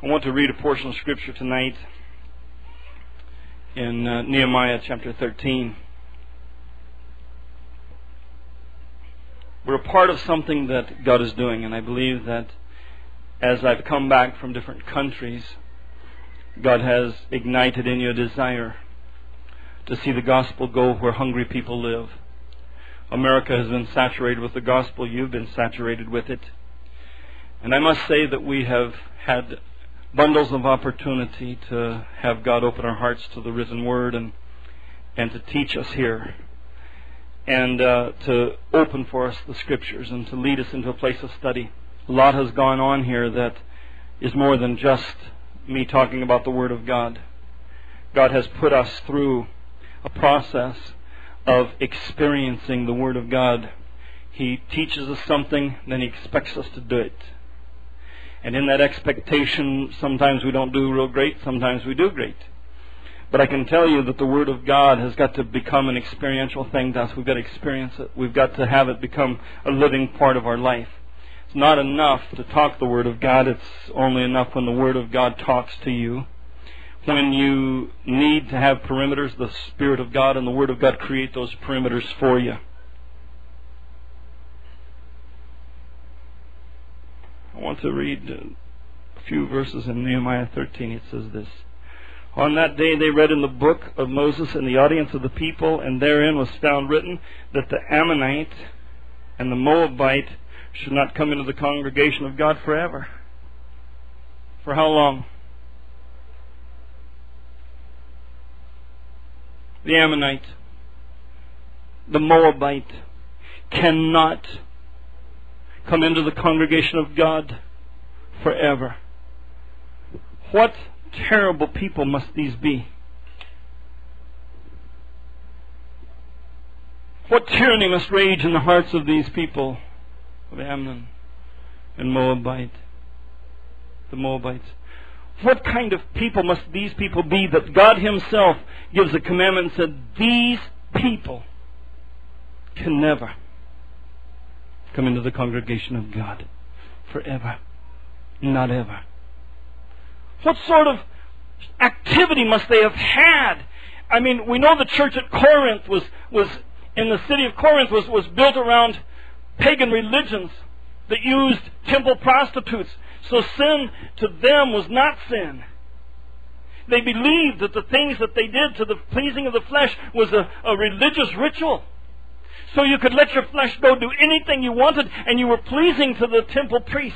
I want to read a portion of Scripture tonight in Nehemiah chapter 13. We're a part of something that God is doing, and I believe that as I've come back from different countries, God has ignited in you a desire to see the gospel go where hungry people live. America has been saturated with the gospel. You've been saturated with it. And I must say that we have had bundles of opportunity to have God open our hearts to the risen Word and to teach us here, and to open for us the Scriptures and to lead us into a place of study. A lot has gone on here that is more than just me talking about the Word of God. God has put us through a process of experiencing the Word of God. He teaches us something, then He expects us to do it. And in that expectation, sometimes we don't do real great, sometimes we do great. But I can tell you that the Word of God has got to become an experiential thing to us. We've got to experience it. We've got to have it become a living part of our life. It's not enough to talk the Word of God. It's only enough when the Word of God talks to you. When you need to have perimeters, the Spirit of God and the Word of God create those perimeters for you. I want to read a few verses in Nehemiah 13. It says this: On that day they read in the book of Moses in the audience of the people, and therein was found written that the Ammonite and the Moabite should not come into the congregation of God forever. For how long? The Ammonite, the Moabite cannot come into the congregation of God forever. What terrible people must these be? What tyranny must rage in the hearts of these people of Ammon and Moabite, the Moabites? What kind of people must these people be that God Himself gives a commandment and said, these people can never come into the congregation of God forever, not ever? What sort of activity must they have had? I mean, we know the church at Corinth was in the city of Corinth was built around pagan religions that used temple prostitutes. So sin to them was not sin. They believed that the things that they did to the pleasing of the flesh was a religious ritual. So you could let your flesh go do anything you wanted, and you were pleasing to the temple priest.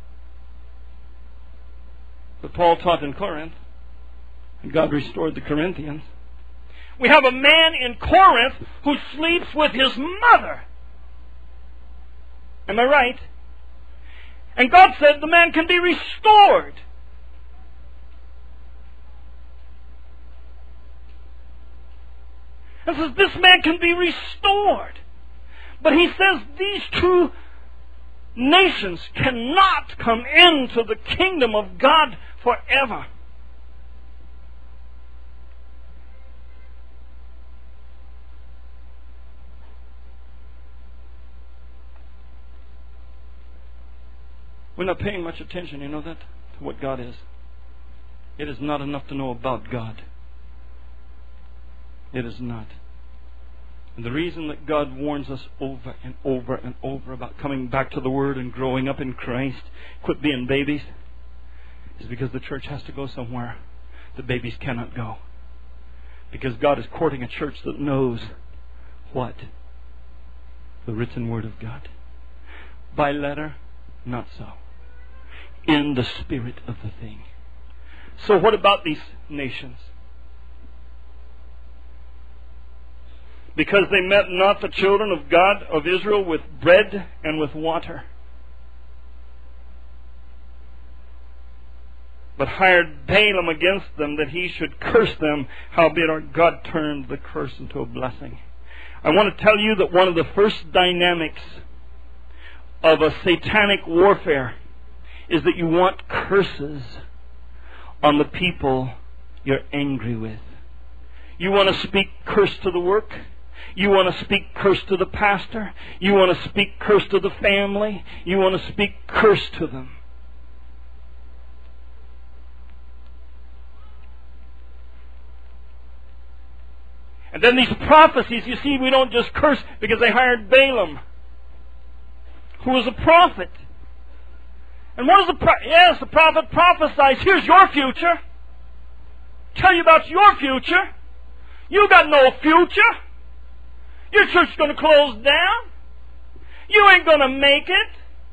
But Paul taught in Corinth, and God restored the Corinthians. We have a man in Corinth who sleeps with his mother. Am I right? And God said the man can be restored. And says this man can be restored. But he says these two nations cannot come into the kingdom of God forever. We're not paying much attention, you know that, to what God is. It is not enough to know about God. It is not. And the reason that God warns us over and over and over about coming back to the Word and growing up in Christ, quit being babies, is because the church has to go somewhere the babies cannot go. Because God is courting a church that knows what? The written Word of God. By letter, not so. In the spirit of the thing. So what about these nations? Because they met not the children of God of Israel with bread and with water, but hired Balaam against them that he should curse them, howbeit our God turned the curse into a blessing. I want to tell you that one of the first dynamics of a satanic warfare is that you want curses on the people you're angry with. You want to speak curse to the work. You want to speak curse to the pastor. You want to speak curse to the family. You want to speak curse to them. And then these prophecies, you see, we don't just curse because they hired Balaam, who was a prophet. And what does the prophet prophesies? Here's your future. Tell you about your future. You got no future. Your church's going to close down. You ain't going to make it.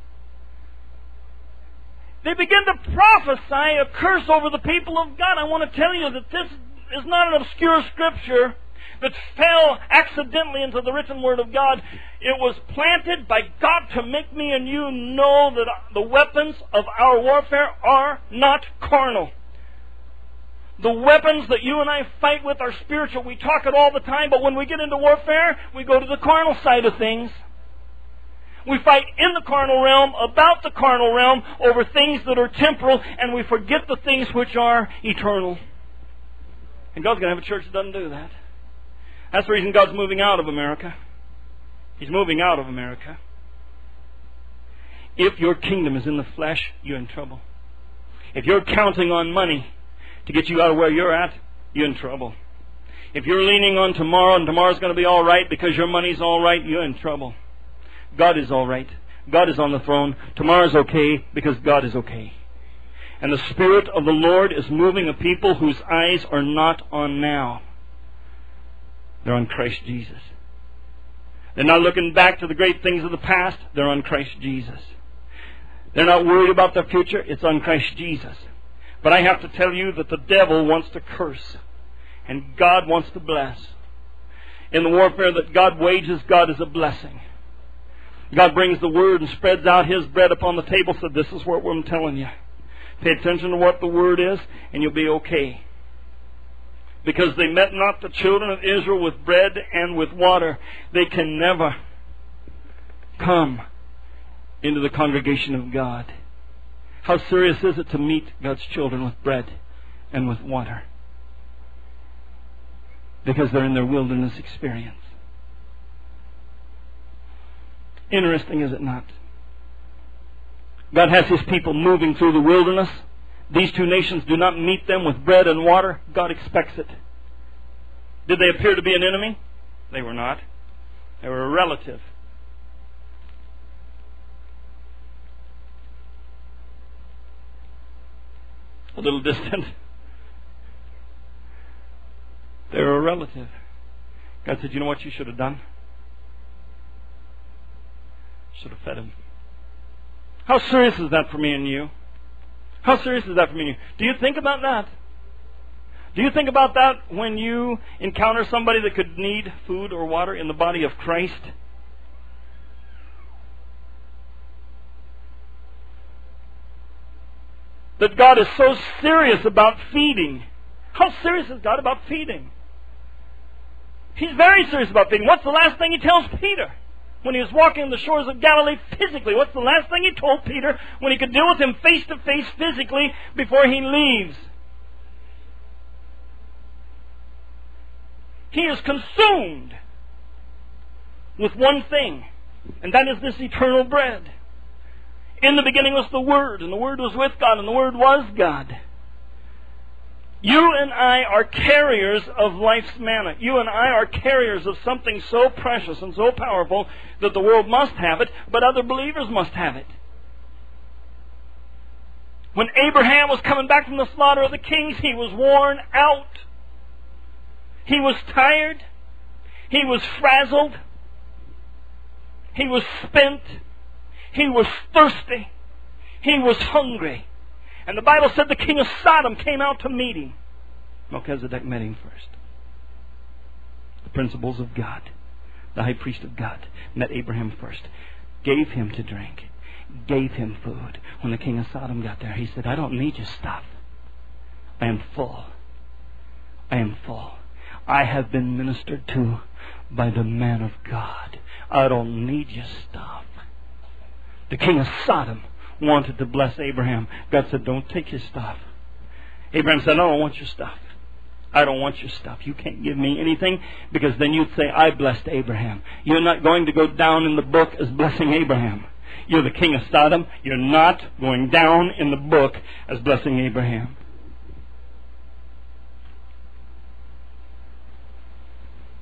They begin to prophesy a curse over the people of God. I want to tell you that this is not an obscure scripture that fell accidentally into the written Word of God. It was planted by God to make me and you know that the weapons of our warfare are not carnal. The weapons that you and I fight with are spiritual. We talk it all the time, but when we get into warfare, we go to the carnal side of things. We fight in the carnal realm, about the carnal realm, over things that are temporal, and we forget the things which are eternal. And God's going to have a church that doesn't do that. That's the reason God's moving out of America. He's moving out of America. If your kingdom is in the flesh, you're in trouble. If you're counting on money to get you out of where you're at, you're in trouble. If you're leaning on tomorrow and tomorrow's going to be all right because your money's all right, you're in trouble. God is all right. God is on the throne. Tomorrow's okay because God is okay. And the Spirit of the Lord is moving a people whose eyes are not on now. They're on Christ Jesus. They're not looking back to the great things of the past. They're on Christ Jesus. They're not worried about their future. It's on Christ Jesus. But I have to tell you that the devil wants to curse. And God wants to bless. In the warfare that God wages, God is a blessing. God brings the Word and spreads out His bread upon the table. So this is what I'm telling you. Pay attention to what the Word is, and you'll be okay. Because they met not the children of Israel with bread and with water, they can never come into the congregation of God. How serious is it to meet God's children with bread and with water? Because they're in their wilderness experience. Interesting, is it not? God has His people moving through the wilderness. These two nations do not meet them with bread and water. God expects it. Did they appear to be an enemy? They were not. They were a relative. A little distant. They were a relative. God said, you know what you should have done? Should have fed him. How serious is that for me and you? How serious is that for me and you? Do you think about that? Do you think about that when you encounter somebody that could need food or water in the body of Christ? That God is so serious about feeding. How serious is God about feeding? He's very serious about feeding. What's the last thing He tells Peter? When he was walking the shores of Galilee physically, what's the last thing He told Peter when He could deal with him face to face physically before He leaves? He is consumed with one thing, and that is this eternal bread. In the beginning was the Word, and the Word was with God, and the Word was God. You and I are carriers of life's manna. You and I are carriers of something so precious and so powerful that the world must have it, but other believers must have it. When Abraham was coming back from the slaughter of the kings, he was worn out. He was tired. He was frazzled. He was spent. He was thirsty. He was hungry. And the Bible said the king of Sodom came out to meet him. Melchizedek met him first. The principles of God, the high priest of God, met Abraham first. Gave him to drink. Gave him food. When the king of Sodom got there, he said, I don't need your stuff. I am full. I am full. I have been ministered to by the man of God. I don't need your stuff. The king of Sodom wanted to bless Abraham. God said, don't take his stuff. Abraham said, I don't want your stuff. I don't want your stuff. You can't give me anything, because then you'd say, I blessed Abraham. You're not going to go down in the book as blessing Abraham. You're the king of Sodom. You're not going down in the book as blessing Abraham.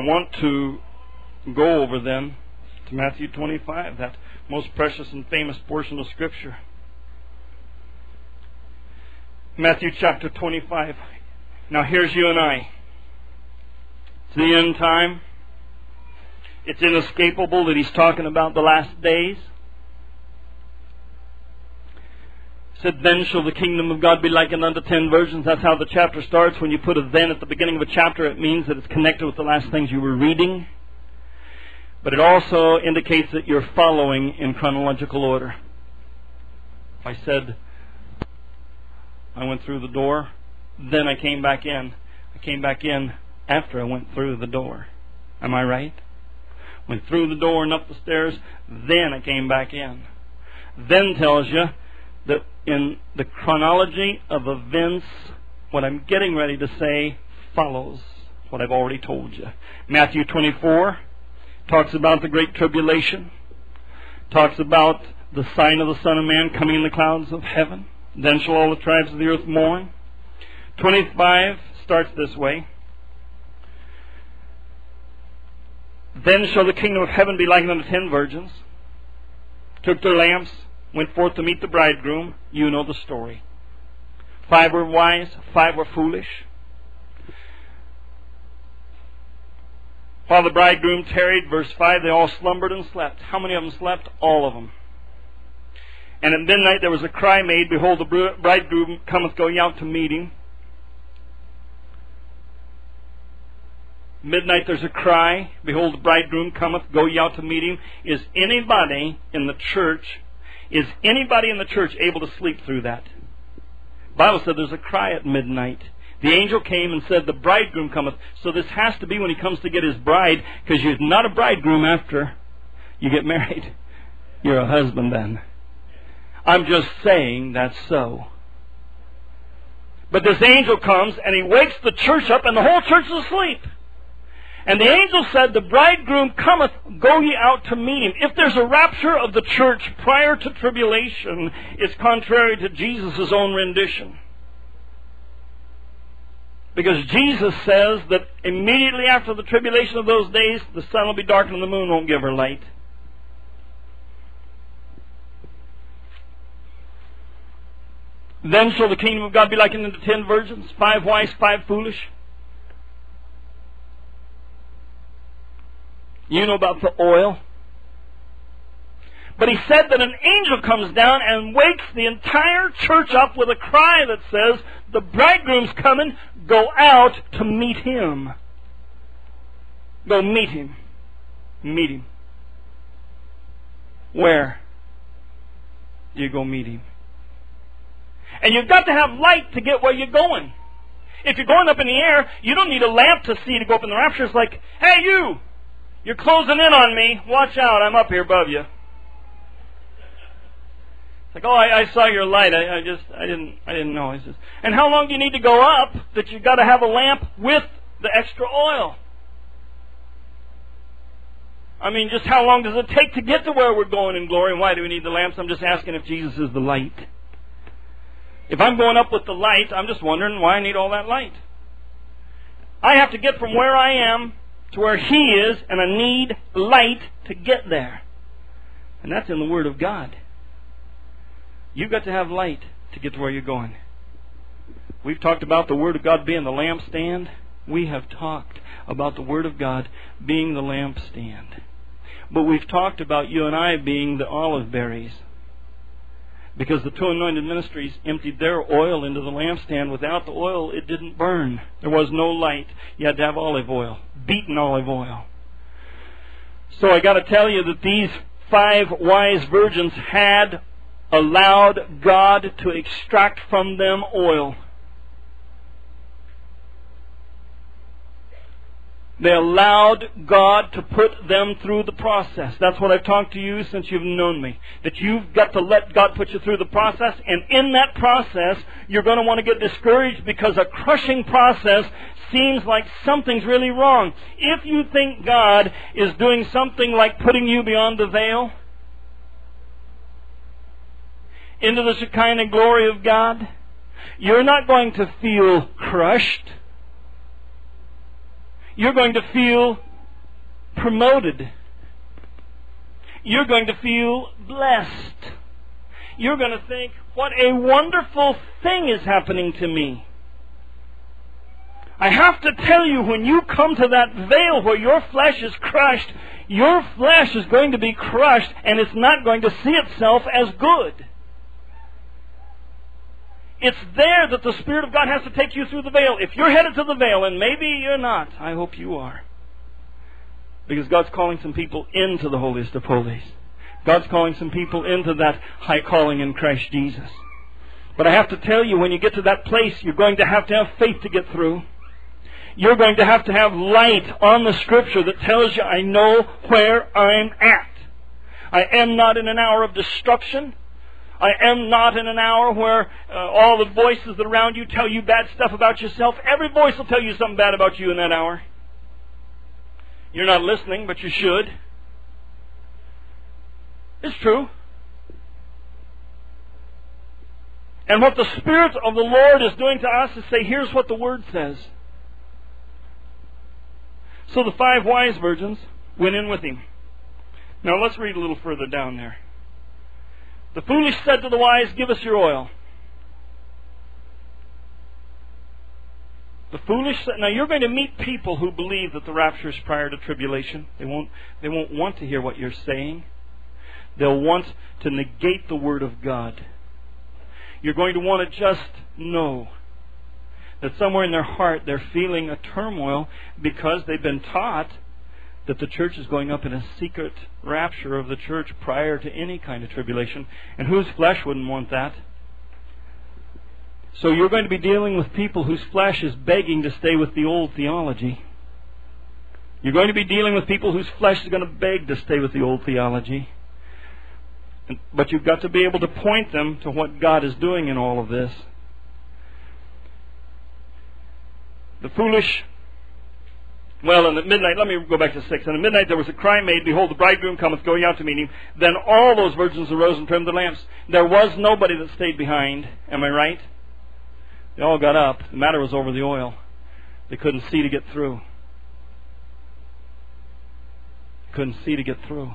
want to go over then to Matthew 25, that most precious and famous portion of Scripture. Matthew chapter 25. Now here's you and I. It's the end time. It's inescapable that he's talking about the last days. He said, then shall the kingdom of God be likened unto 10 virgins. That's how the chapter starts. When you put a then at the beginning of a chapter, it means that it's connected with the last things you were reading. But it also indicates that you're following in chronological order. If I said, I went through the door, then I came back in. I came back in after I went through the door. Am I right? Went through the door and up the stairs, then I came back in. Then tells you that in the chronology of events, what I'm getting ready to say follows what I've already told you. Matthew 24 talks about the great tribulation, talks about the sign of the Son of Man coming in the clouds of heaven. Then shall all the tribes of the earth mourn. 25 starts this way. Then shall the kingdom of heaven be likened unto 10 virgins. Took their lamps, went forth to meet the bridegroom. You know the story. 5 were wise, 5 were foolish. While the bridegroom tarried, verse 5, they all slumbered and slept. How many of them slept? All of them. And at midnight there was a cry made, behold, the bridegroom cometh, go ye out to meet him. Midnight there's a cry, behold, the bridegroom cometh, go ye out to meet him. Is anybody in the church able to sleep through that? The Bible said there's a cry at midnight. The angel came and said, the bridegroom cometh. So this has to be when he comes to get his bride, because you're not a bridegroom after you get married. You're a husband then. I'm just saying that's so. But this angel comes and he wakes the church up and the whole church is asleep. And the angel said, the bridegroom cometh, go ye out to meet him. If there's a rapture of the church prior to tribulation, it's contrary to Jesus' own rendition. Because Jesus says that immediately after the tribulation of those days, the sun will be darkened and the moon won't give her light. Then shall the kingdom of God be likened unto 10 virgins, 5 wise, 5 foolish. You know about the oil. But he said that an angel comes down and wakes the entire church up with a cry that says, the bridegroom's coming, go out to meet him. Go meet him. Meet him. Where do you go meet him? And you've got to have light to get where you're going. If you're going up in the air, you don't need a lamp to see to go up in the rapture. It's like, hey, you're closing in on me. Watch out, I'm up here above you. It's like, oh, I saw your light. I didn't know. He says, and how long do you need to go up that you've got to have a lamp with the extra oil? I mean, just how long does it take to get to where we're going in glory, and why do we need the lamps? I'm just asking if Jesus is the light. If I'm going up with the light, I'm just wondering why I need all that light. I have to get from where I am to where He is, and I need light to get there. And that's in the Word of God. You've got to have light to get to where you're going. We've talked about the Word of God being the lampstand. We have talked about the Word of God being the lampstand. But we've talked about you and I being the olive berries. Because the two anointed ministries emptied their oil into the lampstand. Without the oil, it didn't burn. There was no light. You had to have olive oil, beaten olive oil. So I got to tell you that these 5 wise virgins had allowed God to extract from them oil. They allowed God to put them through the process. That's what I've talked to you since you've known me. That you've got to let God put you through the process. And in that process, you're going to want to get discouraged because a crushing process seems like something's really wrong. If you think God is doing something like putting you beyond the veil into the Shekinah glory of God, you're not going to feel crushed. You're going to feel promoted. You're going to feel blessed. You're going to think, what a wonderful thing is happening to me. I have to tell you, when you come to that veil where your flesh is crushed, your flesh is going to be crushed, and it's not going to see itself as good. It's there that the Spirit of God has to take you through the veil. If you're headed to the veil, and maybe you're not, I hope you are. Because God's calling some people into the holiest of holies. God's calling some people into that high calling in Christ Jesus. But I have to tell you, when you get to that place, you're going to have faith to get through. You're going to have light on the Scripture that tells you, I know where I'm at. I am not in an hour of destruction. I am not in an hour where all the voices that around you tell you bad stuff about yourself. Every voice will tell you something bad about you in that hour. You're not listening, but you should. It's true. And what the Spirit of the Lord is doing to us is say, here's what the Word says. So the 5 wise virgins went in with him. Now let's read a little further down there. The foolish said to the wise, give us your oil. The foolish said, now you're going to meet people who believe that the rapture is prior to tribulation. They won't want to hear what you're saying. They'll want to negate the Word of God. You're going to want to just know that somewhere in their heart they're feeling a turmoil because they've been taught that the church is going up in a secret rapture of the church prior to any kind of tribulation. And whose flesh wouldn't want that? So you're going to be dealing with people whose flesh is begging to stay with the old theology. You're going to be dealing with people whose flesh is going to beg to stay with the old theology. But you've got to be able to point them to what God is doing in all of this. The foolish, well, in the midnight, let me go back to 6. In the midnight there was a cry made, behold, the bridegroom cometh, going out to meet him. Then all those virgins arose and trimmed their lamps. There was nobody that stayed behind. Am I right? They all got up. The matter was over the oil. They couldn't see to get through. Couldn't see to get through.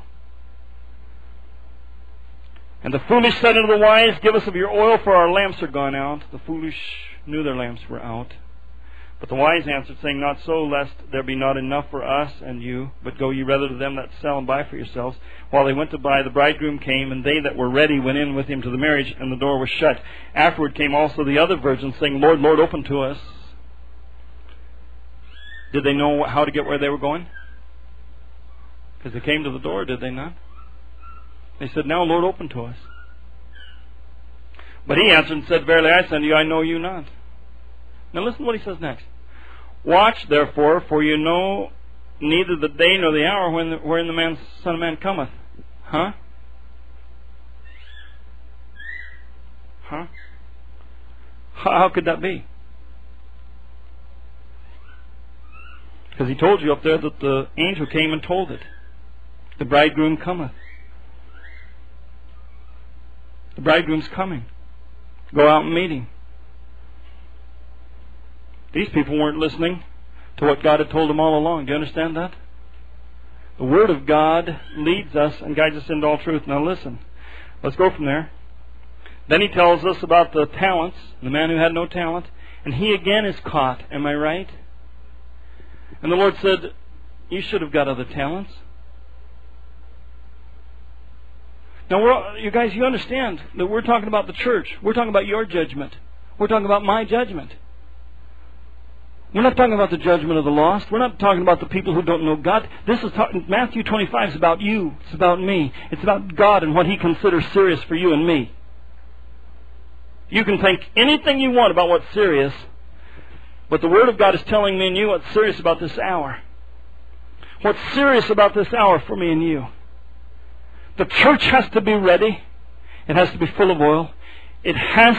And the foolish said unto the wise, give us of your oil, for our lamps are gone out. The foolish knew their lamps were out. But the wise answered, saying, not so, lest there be not enough for us and you, but go ye rather to them that sell and buy for yourselves. While they went to buy, the bridegroom came, and they that were ready went in with him to the marriage, and the door was shut. Afterward came also the other virgins, saying, Lord, Lord, open to us. Did they know how to get where they were going? Because they came to the door, did they not? They said, now, Lord, open to us. But he answered and said, verily I say unto you, I know you not. Now listen to what he says next. Watch therefore, for you know neither the day nor the hour wherein the Son of Man cometh. Huh? How could that be? Because he told you up there that the angel came and told it. The bridegroom cometh. The bridegroom's coming. Go out and meet him. These people weren't listening to what God had told them all along. Do you understand that? The Word of God leads us and guides us into all truth. Now listen. Let's go from there. Then he tells us about the talents, the man who had no talent, and he again is caught. Am I right? And the Lord said, you should have got other talents. Now, you guys, you understand that we're talking about the church. We're talking about your judgment. We're talking about my judgment. We're not talking about the judgment of the lost. We're not talking about the people who don't know God. Matthew 25 is about you. It's about me. It's about God and what He considers serious for you and me. You can think anything you want about what's serious, but the Word of God is telling me and you what's serious about this hour. What's serious about this hour for me and you. The church has to be ready. It has to be full of oil. It has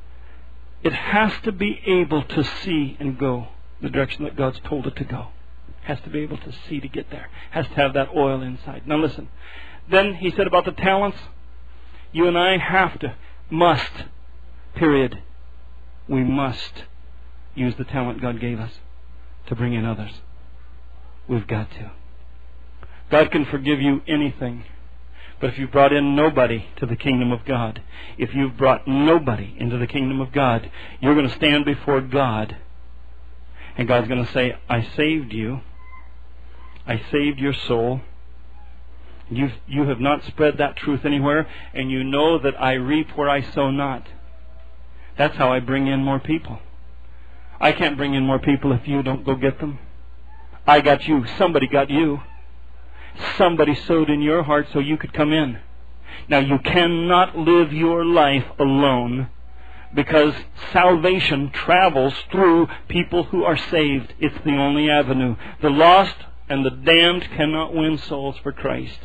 to be able to see and go the direction that God's told it to go. Has to be able to see to get there. Has to have that oil inside. Now listen. Then he said about the talents. You and I must, period. We must use the talent God gave us to bring in others. We've got to. God can forgive you anything. But if you've brought in nobody to the kingdom of God, if you've brought nobody into the kingdom of God, you're going to stand before God, and God's going to say, I saved you. I saved your soul. You have not spread that truth anywhere, and you know that I reap where I sow not. That's how I bring in more people. I can't bring in more people if you don't go get them. I got you. Somebody got you. Somebody sowed in your heart so you could come in. Now, you cannot live your life alone, because salvation travels through people who are saved. It's the only avenue. The lost and the damned cannot win souls for Christ.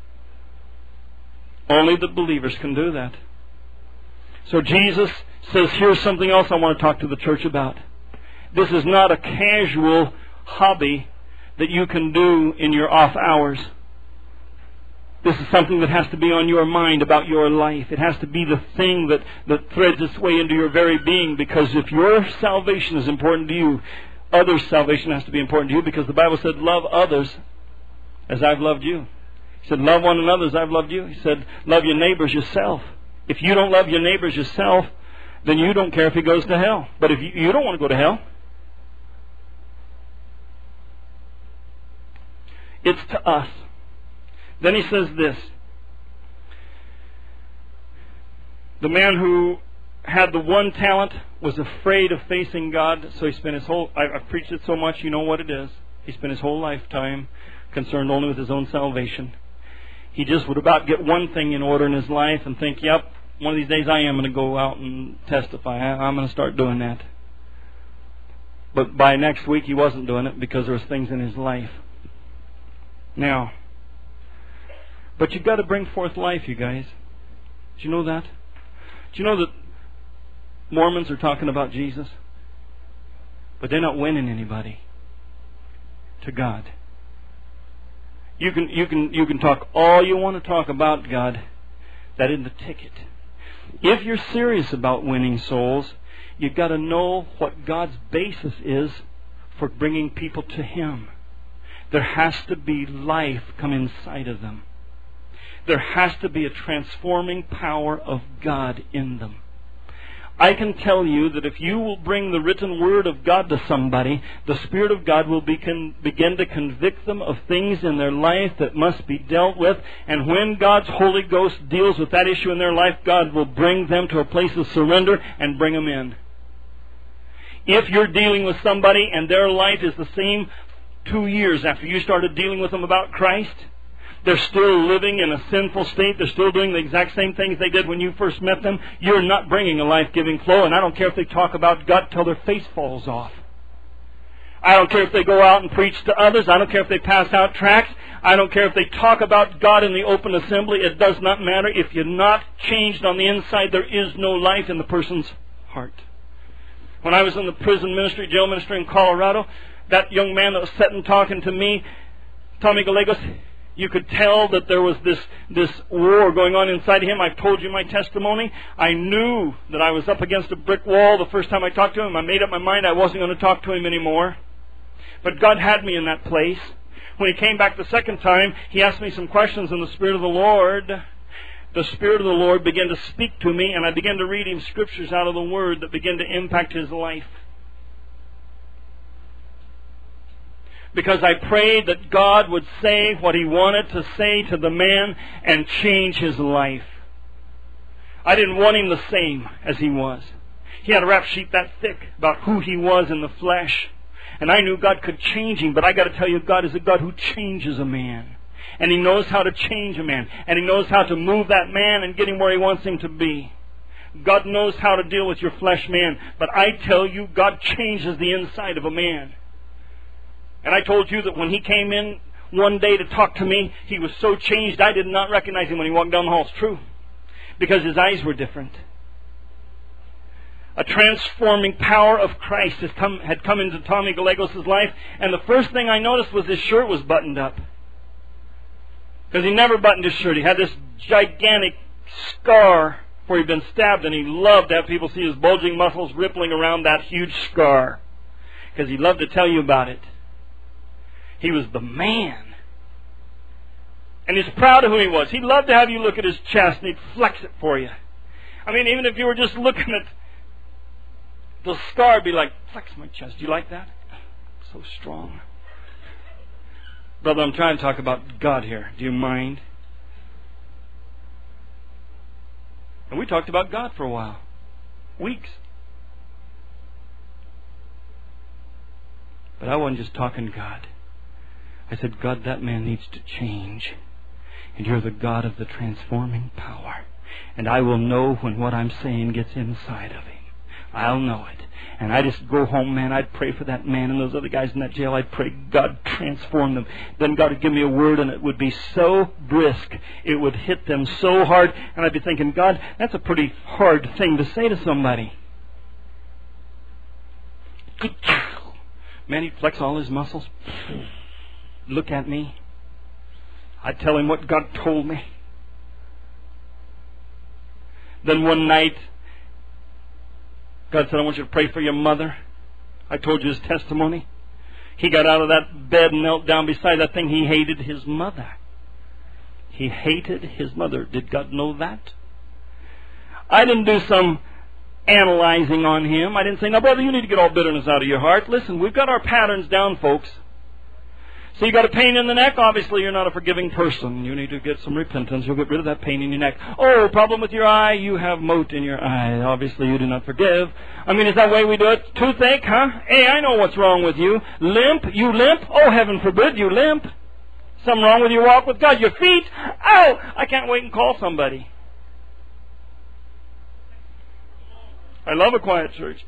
Only the believers can do that. So Jesus says, here's something else I want to talk to the church about. This is not a casual hobby that you can do in your off hours. This is something that has to be on your mind about your life. It has to be the thing that threads its way into your very being, because if your salvation is important to you, others' salvation has to be important to you, because the Bible said, love others as I've loved you. He said, love one another as I've loved you. He said, love your neighbors yourself. If you don't love your neighbors yourself, then you don't care if he goes to hell. But if you don't want to go to hell, it's to us. Then he says this. The man who had the one talent was afraid of facing God, so he spent his whole... I've preached it so much, you know what it is. He spent his whole lifetime concerned only with his own salvation. He just would about get one thing in order in his life and think, yep, one of these days I am going to go out and testify. I'm going to start doing that. But by next week he wasn't doing it because there was things in his life. Now, but you've got to bring forth life, you guys. Do you know that? Do you know that Mormons are talking about Jesus? But they're not winning anybody to God. You can talk all you want to talk about God. That isn't the ticket. If you're serious about winning souls, you've got to know what God's basis is for bringing people to Him. There has to be life come inside of them. There has to be a transforming power of God in them. I can tell you that if you will bring the written Word of God to somebody, the Spirit of God will begin to convict them of things in their life that must be dealt with. And when God's Holy Ghost deals with that issue in their life, God will bring them to a place of surrender and bring them in. If you're dealing with somebody and their life is the same 2 years after you started dealing with them about Christ, they're still living in a sinful state, they're still doing the exact same things they did when you first met them, you're not bringing a life-giving flow. And I don't care if they talk about God till their face falls off. I don't care if they go out and preach to others. I don't care if they pass out tracts. I don't care if they talk about God in the open assembly. It does not matter. If you're not changed on the inside, there is no life in the person's heart. When I was in the prison ministry, jail ministry in Colorado, that young man that was sitting talking to me, Tommy Gallegos, you could tell that there was this war going on inside of him. I've told you my testimony. I knew that I was up against a brick wall the first time I talked to him. I made up my mind I wasn't going to talk to him anymore. But God had me in that place. When he came back the second time, he asked me some questions, and the Spirit of the Lord began to speak to me, and I began to read him scriptures out of the Word that began to impact his life. Because I prayed that God would say what He wanted to say to the man and change his life. I didn't want him the same as he was. He had a rap sheet that thick about who he was in the flesh. And I knew God could change him, but I got to tell you, God is a God who changes a man. And He knows how to change a man. And He knows how to move that man and get him where He wants him to be. God knows how to deal with your flesh man. But I tell you, God changes the inside of a man. And I told you that when he came in one day to talk to me, he was so changed I did not recognize him when he walked down the hall. It's true. Because his eyes were different. A transforming power of Christ had come into Tommy Gallegos' life. And the first thing I noticed was his shirt was buttoned up. Because he never buttoned his shirt. He had this gigantic scar where he'd been stabbed, and he loved to have people see his bulging muscles rippling around that huge scar. Because he loved to tell you about it. He was the man. And he's proud of who he was. He'd love to have you look at his chest and he'd flex it for you. I mean, even if you were just looking at the scar, be like, flex my chest. Do you like that? So strong. Brother, I'm trying to talk about God here. Do you mind? And we talked about God for a while. Weeks. But I wasn't just talking God. I said, God, that man needs to change. And you're the God of the transforming power. And I will know when what I'm saying gets inside of him. I'll know it. And I just go home, man, I'd pray for that man and those other guys in that jail. I'd pray, God, transform them. Then God would give me a word and it would be so brisk. It would hit them so hard. And I'd be thinking, God, that's a pretty hard thing to say to somebody. Man, he'd flex all his muscles. Look at me. I'd tell him what God told me. Then one night, God said, I want you to pray for your mother. I told you his testimony. He got out of that bed and knelt down beside that thing. He hated his mother. He hated his mother. Did God know that? I didn't do some analyzing on him. I didn't say, now, brother, you need to get all bitterness out of your heart. Listen, we've got our patterns down, folks. So you got a pain in the neck, obviously you're not a forgiving person. You need to get some repentance. You'll get rid of that pain in your neck. Oh, problem with your eye, you have mote in your eye. Obviously you do not forgive. I mean, is that the way we do it? Toothache, huh? Hey, I know what's wrong with you. Limp, you limp? Oh, heaven forbid you limp. Something wrong with your walk with God. Your feet? Ow! I can't wait and call somebody. I love a quiet church.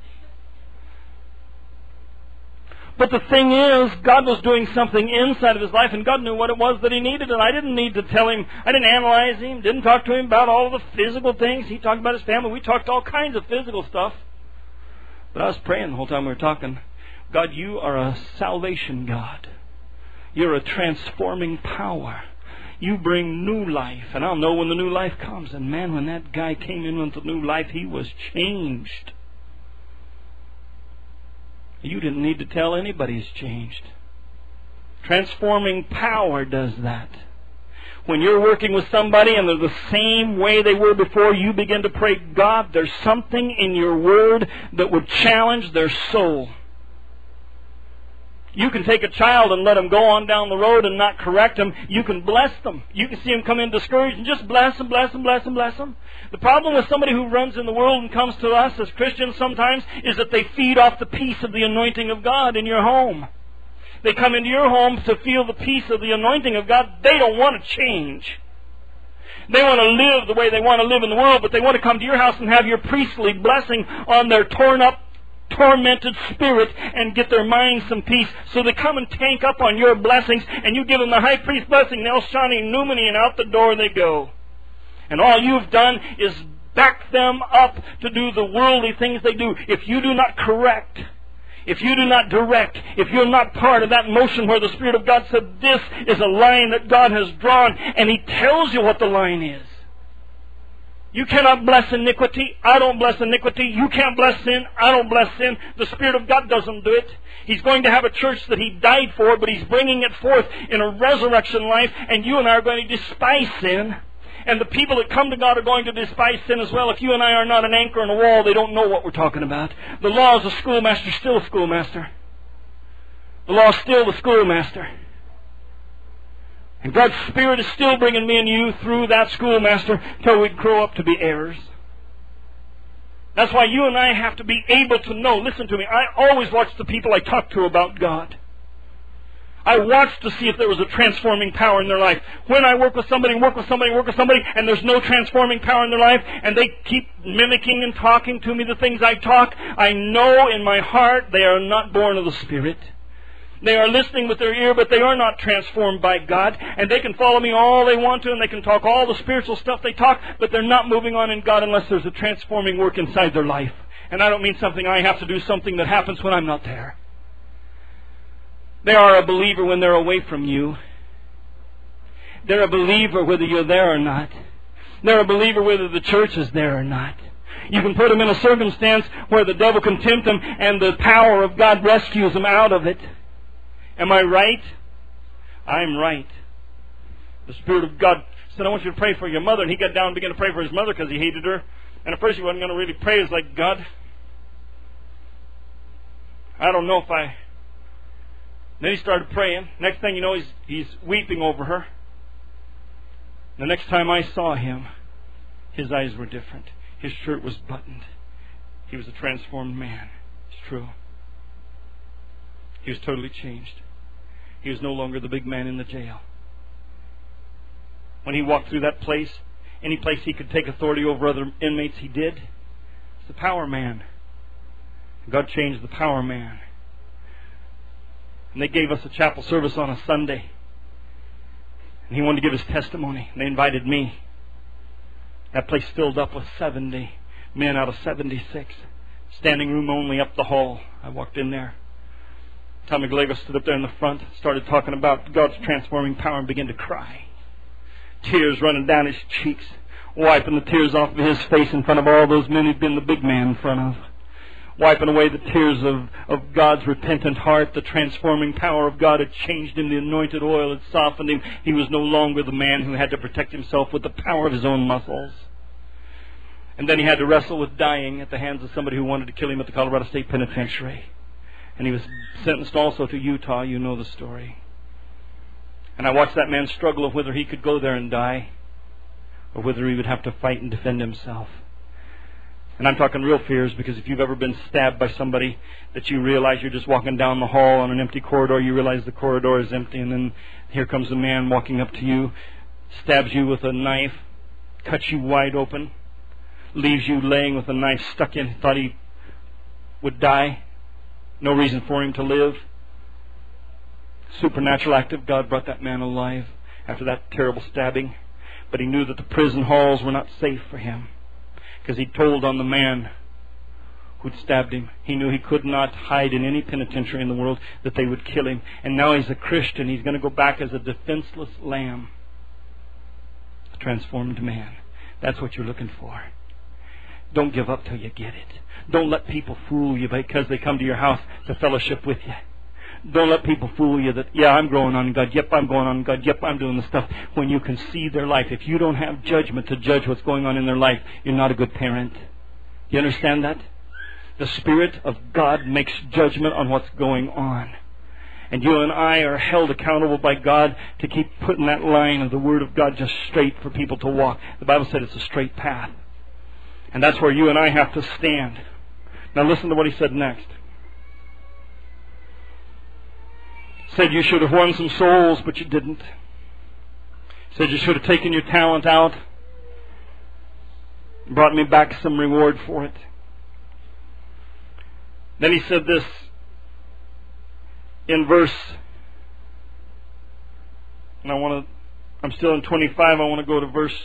But the thing is, God was doing something inside of his life, and God knew what it was that he needed, and I didn't need to tell him. I didn't analyze him, didn't talk to him about all the physical things. He talked about his family. We talked all kinds of physical stuff. But I was praying the whole time we were talking. God, you are a salvation God. You're a transforming power. You bring new life, and I'll know when the new life comes. And man, when that guy came in with the new life, he was changed. You didn't need to tell anybody he's changed. Transforming power does that. When you're working with somebody and they're the same way they were before, you begin to pray, God, there's something in your word that would challenge their soul. You can take a child and let them go on down the road and not correct them. You can bless them. You can see them come in discouraged and just bless them, bless them, bless them, bless them. The problem with somebody who runs in the world and comes to us as Christians sometimes is that they feed off the peace of the anointing of God in your home. They come into your home to feel the peace of the anointing of God. They don't want to change. They want to live the way they want to live in the world, but they want to come to your house and have your priestly blessing on their torn up, tormented spirit and get their mind some peace. So they come and tank up on your blessings, and you give them the high priest blessing, El Shani Numini, and out the door they go. And all you've done is back them up to do the worldly things they do. If you do not correct, if you do not direct, if you're not part of that motion where the Spirit of God said, this is a line that God has drawn, and He tells you what the line is. You cannot bless iniquity. I don't bless iniquity. You can't bless sin. I don't bless sin. The Spirit of God doesn't do it. He's going to have a church that He died for, but He's bringing it forth in a resurrection life, and you and I are going to despise sin. And the people that come to God are going to despise sin as well. If you and I are not an anchor on a wall, they don't know what we're talking about. The law is a schoolmaster, still a schoolmaster. The law is still the schoolmaster. And God's Spirit is still bringing me and you through that schoolmaster till we grow up to be heirs. That's why you and I have to be able to know. Listen to me. I always watch the people I talk to about God. I watch to see if there was a transforming power in their life. When I work with somebody, and there's no transforming power in their life, and they keep mimicking and talking to me the things I talk, I know in my heart they are not born of the Spirit. They are listening with their ear, but they are not transformed by God. And they can follow me all they want to, and they can talk all the spiritual stuff they talk, but they're not moving on in God unless there's a transforming work inside their life. And I don't mean something I have to do, something that happens when I'm not there. They are a believer when they're away from you. They're a believer whether you're there or not. They're a believer whether the church is there or not. You can put them in a circumstance where the devil can tempt them and the power of God rescues them out of it. Am I right? I'm right. The Spirit of God said, I want you to pray for your mother. And he got down and began to pray for his mother because he hated her. And at first he wasn't going to really pray. He's like, God, I don't know if I... Then he started praying. Next thing you know, he's weeping over her. The next time I saw him, his eyes were different. His shirt was buttoned. He was a transformed man. It's true. He was totally changed. He was no longer the big man in the jail. When he walked through that place, any place he could take authority over other inmates, he did. It's the power man. God changed the power man. And they gave us a chapel service on a Sunday. And he wanted to give his testimony. And they invited me. That place filled up with 70 men out of 76. Standing room only up the hall. I walked in there. Tommy Gallegos stood up there in the front, started talking about God's transforming power and began to cry. Tears running down his cheeks, wiping the tears off of his face in front of all those men he'd been the big man in front of. Wiping away the tears of God's repentant heart. The transforming power of God had changed him. The anointed oil had softened him. He was no longer the man who had to protect himself with the power of his own muscles. And then he had to wrestle with dying at the hands of somebody who wanted to kill him at the Colorado State Penitentiary. And he was sentenced also to Utah. You know the story. And I watched that man struggle of whether he could go there and die or whether he would have to fight and defend himself. And I'm talking real fears, because if you've ever been stabbed by somebody that you realize you're just walking down the hall on an empty corridor, you realize the corridor is empty, and then here comes a man walking up to you, stabs you with a knife, cuts you wide open, leaves you laying with a knife stuck in, thought he would die, no reason for him to live. Supernatural act of God brought that man alive after that terrible stabbing. But he knew that the prison halls were not safe for him, because he told on the man who'd stabbed him. He knew he could not hide in any penitentiary in the world, that they would kill him. And now he's a Christian. He's going to go back as a defenseless lamb. A transformed man. That's what you're looking for. Don't give up till you get it. Don't let people fool you because they come to your house to fellowship with you. Don't let people fool you that, yeah, I'm growing on God. Yep, I'm going on God. Yep, I'm doing the stuff. When you can see their life. If you don't have judgment to judge what's going on in their life, you're not a good parent. You understand that? The Spirit of God makes judgment on what's going on. And you and I are held accountable by God to keep putting that line of the Word of God just straight for people to walk. The Bible said it's a straight path. And that's where you and I have to stand. Now listen to what he said next. Said you should have won some souls, but you didn't. Said you should have taken your talent out, brought me back some reward for it. Then he said this in verse, and I'm still in 25, I want to go to verse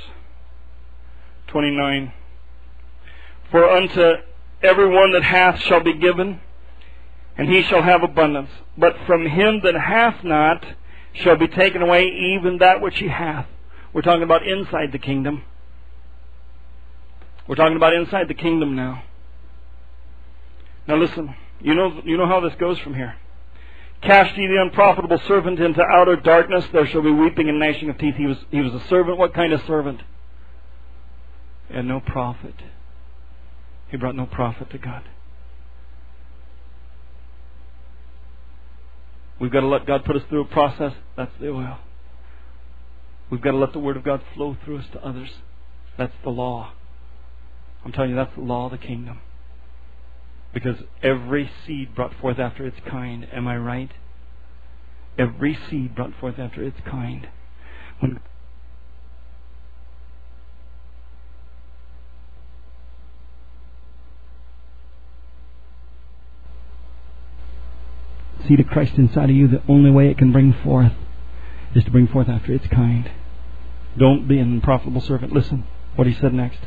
29. For unto everyone that hath shall be given, and he shall have abundance. But from him that hath not shall be taken away even that which he hath. We're talking about inside the kingdom. We're talking about inside the kingdom now. Now listen, you know how this goes from here. Cast ye the unprofitable servant into outer darkness, there shall be weeping and gnashing of teeth. He was a servant. What kind of servant? And no profit. He brought no profit to God. We've got to let God put us through a process. That's the oil. We've got to let the Word of God flow through us to others. That's the law. I'm telling you, that's the law of the kingdom. Because every seed brought forth after its kind. Am I right? Every seed brought forth after its kind. Seed of Christ inside of you, the only way it can bring forth is to bring forth after its kind. Don't be an unprofitable servant. Listen what he said next.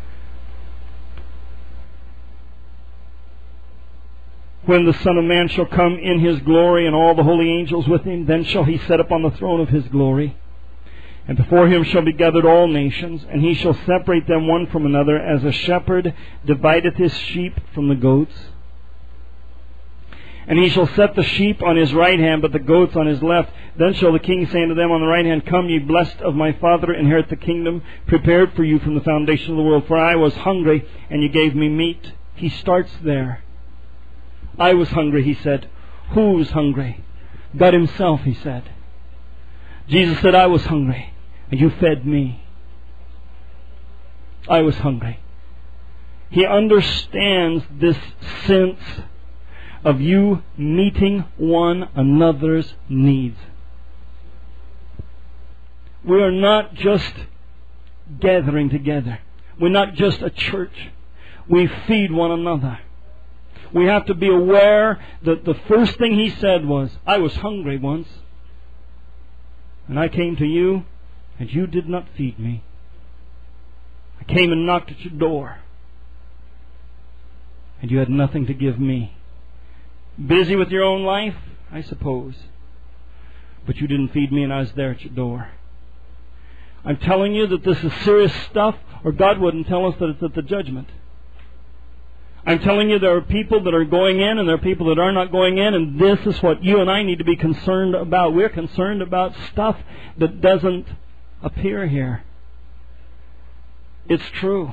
When the Son of Man shall come in his glory and all the holy angels with him, then shall he sit upon the throne of his glory. And before him shall be gathered all nations, and he shall separate them one from another, as a shepherd divideth his sheep from the goats. And he shall set the sheep on his right hand, but the goats on his left. Then shall the king say unto them on the right hand, Come, ye blessed of my Father, inherit the kingdom prepared for you from the foundation of the world. For I was hungry, and you gave me meat. He starts there. I was hungry, he said. Who's hungry? God himself, he said. Jesus said, I was hungry, and you fed me. I was hungry. He understands this sense of you meeting one another's needs. We are not just gathering together. We're not just a church. We feed one another. We have to be aware that the first thing he said was, I was hungry once, and I came to you, and you did not feed me. I came and knocked at your door, and you had nothing to give me. Busy with your own life, I suppose. But you didn't feed me, and I was there at your door. I'm telling you that this is serious stuff, or God wouldn't tell us that it's at the judgment. I'm telling you there are people that are going in, and there are people that are not going in, and this is what you and I need to be concerned about. We're concerned about stuff that doesn't appear here. It's true.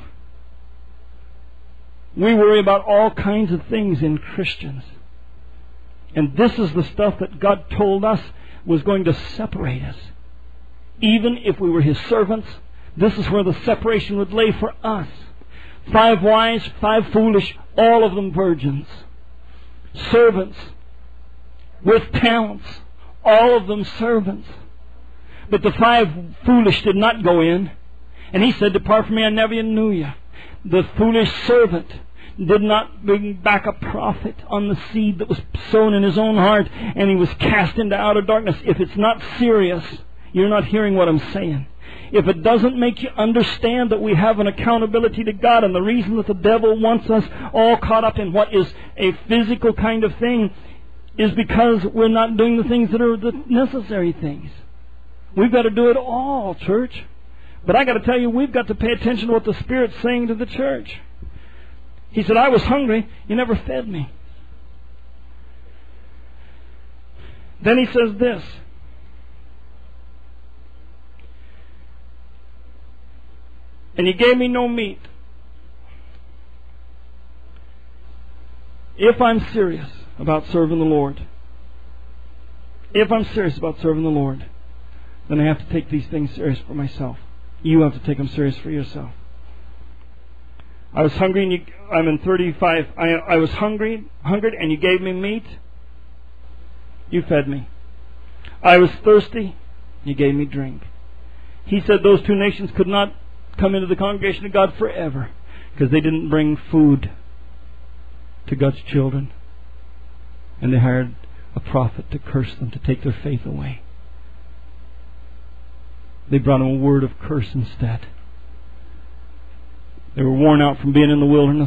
We worry about all kinds of things in Christians. And this is the stuff that God told us was going to separate us. Even if we were His servants, this is where the separation would lay for us. 5 wise, 5 foolish, all of them virgins. Servants with talents, all of them servants. But the 5 foolish did not go in. And He said, Depart from me, I never even knew you. The foolish servant did not bring back a profit on the seed that was sown in his own heart, and he was cast into outer darkness. If it's not serious, you're not hearing what I'm saying. If it doesn't make you understand that we have an accountability to God, and the reason that the devil wants us all caught up in what is a physical kind of thing is because we're not doing the things that are the necessary things. We've got to do it all, church. But I got to tell you, we've got to pay attention to what the Spirit's saying to the church. He said, I was hungry, you never fed me. Then he says this. And you gave me no meat. If I'm serious about serving the Lord, then I have to take these things serious for myself. You have to take them serious for yourself. I was hungry, and I'm in 35. I was hungered, and you gave me meat. You fed me. I was thirsty, you gave me drink. He said those 2 nations could not come into the congregation of God forever because they didn't bring food to God's children. And they hired a prophet to curse them, to take their faith away. They brought them a word of curse instead. They were worn out from being in the wilderness,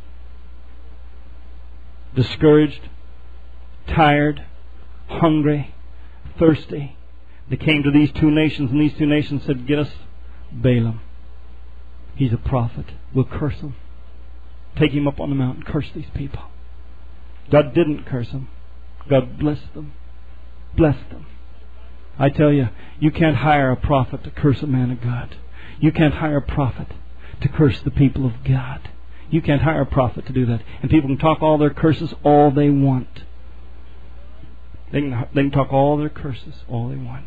discouraged, tired, hungry, thirsty. They came to these 2 nations, and these 2 nations said, Get us Balaam. He's a prophet. We'll curse him. Take him up on the mountain. Curse these people. God didn't curse them. God blessed them. Blessed them. I tell you, you can't hire a prophet to curse a man of God. You can't hire a prophet to curse the people of God. You can't hire a prophet to do that. And people can talk all their curses all they want. They can talk all their curses all they want.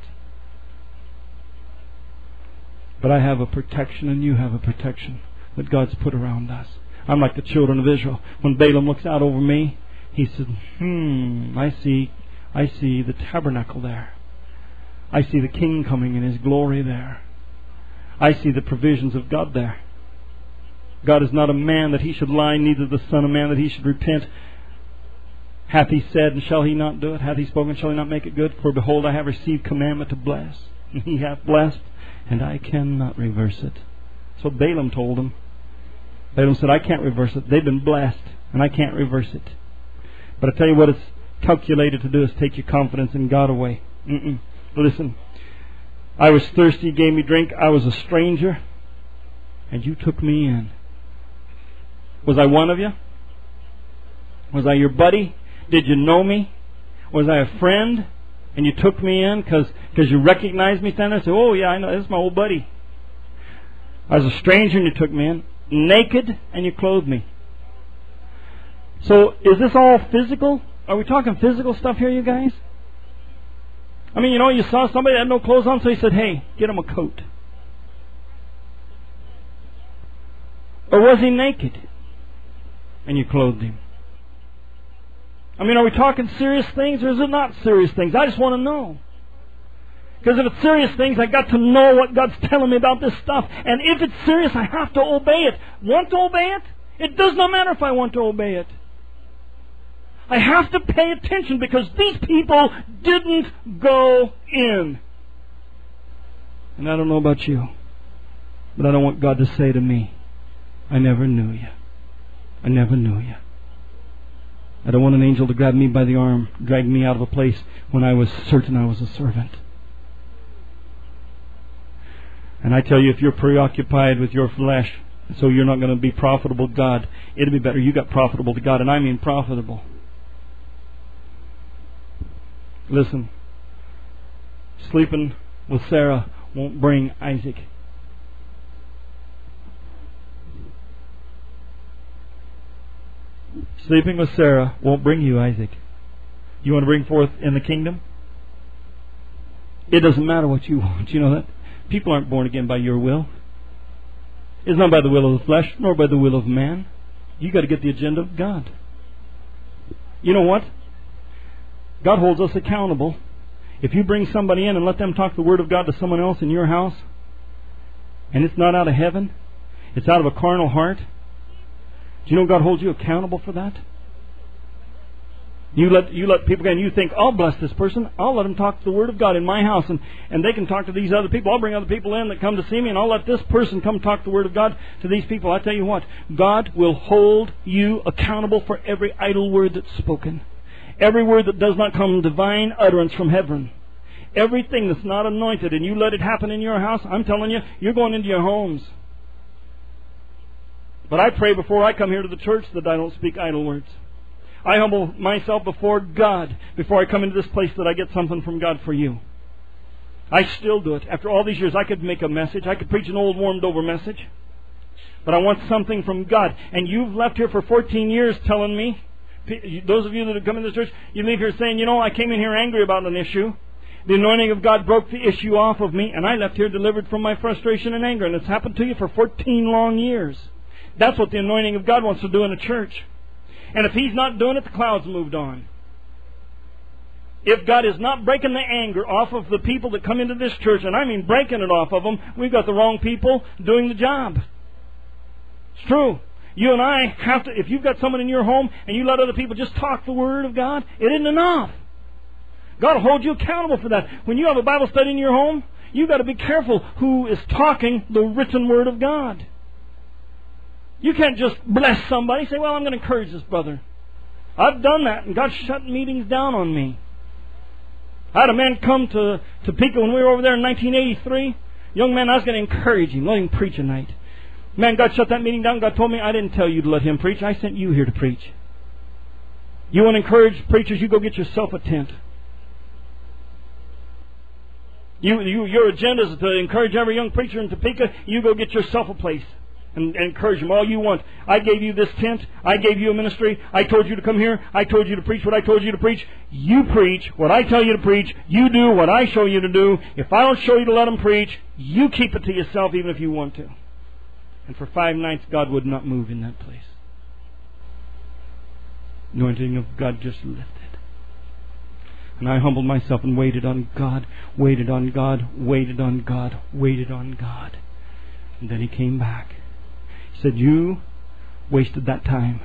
But I have a protection, and you have a protection that God's put around us. I'm like the children of Israel. When Balaam looks out over me, he said, I see the tabernacle there. I see the king coming in his glory there. I see the provisions of God there. God is not a man that He should lie, neither the Son of Man that He should repent. Hath He said, and shall He not do it? Hath He spoken, shall He not make it good? For behold, I have received commandment to bless, and He hath blessed, and I cannot reverse it. So Balaam told him. Balaam said, I can't reverse it. They've been blessed, and I can't reverse it. But I tell you what it's calculated to do is take your confidence in God away. Listen, I was thirsty, you gave me drink. I was a stranger, and you took me in. Was I one of you? Was I your buddy? Did you know me? Was I a friend? And you took me in because you recognized me standing there and said, oh yeah, I know, this is my old buddy. I was a stranger and you took me in. Naked and you clothed me. So is this all physical? Are we talking physical stuff here, you guys? I mean, you saw somebody that had no clothes on, so you said, hey, get him a coat. Or was he naked and you clothed him? I mean, are we talking serious things or is it not serious things? I just want to know. Because if it's serious things, I got to know what God's telling me about this stuff. And if it's serious, I have to obey it. Want to obey it? It does not matter if I want to obey it. I have to pay attention because these people didn't go in. And I don't know about you, but I don't want God to say to me, I never knew you. I never knew you. I don't want an angel to grab me by the arm, drag me out of a place when I was certain I was a servant. And I tell you, if you're preoccupied with your flesh, so you're not going to be profitable to God, it'll be better you got profitable to God, and I mean profitable. Listen, sleeping with Sarah won't bring Isaac. Sleeping with Sarah won't bring you Isaac. You want to bring forth in the kingdom? It doesn't matter what you want. You know that? People aren't born again by your will. It's not by the will of the flesh, nor by the will of man. You got to get the agenda of God. You know what? God holds us accountable. If you bring somebody in and let them talk the Word of God to someone else in your house, and it's not out of heaven, it's out of a carnal heart, do you know God holds you accountable for that? You let people go and you think, I'll bless this person. I'll let them talk the Word of God in my house, and they can talk to these other people. I'll bring other people in that come to see me, and I'll let this person come talk the Word of God to these people. I tell you what, God will hold you accountable for every idle word that's spoken. Every word that does not come divine utterance from heaven. Everything that's not anointed, and you let it happen in your house, I'm telling you, you're going into your homes. But I pray before I come here to the church that I don't speak idle words. I humble myself before God before I come into this place that I get something from God for you. I still do it. After all these years, I could make a message. I could preach an old warmed over message. But I want something from God. And you've left here for 14 years telling me, those of you that have come into this church, you leave here saying, I came in here angry about an issue. The anointing of God broke the issue off of me, and I left here delivered from my frustration and anger. And it's happened to you for 14 long years. That's what the anointing of God wants to do in a church. And if He's not doing it, the clouds moved on. If God is not breaking the anger off of the people that come into this church, and I mean breaking it off of them, we've got the wrong people doing the job. It's true. You and I have to, if you've got someone in your home and you let other people just talk the Word of God, it isn't enough. God will hold you accountable for that. When you have a Bible study in your home, you've got to be careful who is talking the written Word of God. You can't just bless somebody, say, well, I'm going to encourage this brother. I've done that, and God shut meetings down on me. I had a man come to Topeka when we were over there in 1983. Young man, I was going to encourage him, let him preach a night. Man, God shut that meeting down. God told me, I didn't tell you to let him preach. I sent you here to preach. You want to encourage preachers, you go get yourself a tent. Your agenda is to encourage every young preacher in Topeka. You go get yourself a place and encourage them all you want. I gave you this tent. I gave you a ministry. I told you to come here. I told you to preach what I told you to preach. You preach what I tell you to preach. You do what I show you to do. If I don't show you to let them preach, you keep it to yourself even if you want to. And for 5 nights, God would not move in that place. Anointing of God just lifted. And I humbled myself and waited on God, waited on God, waited on God, waited on God. And then He came back. He said, you wasted that time.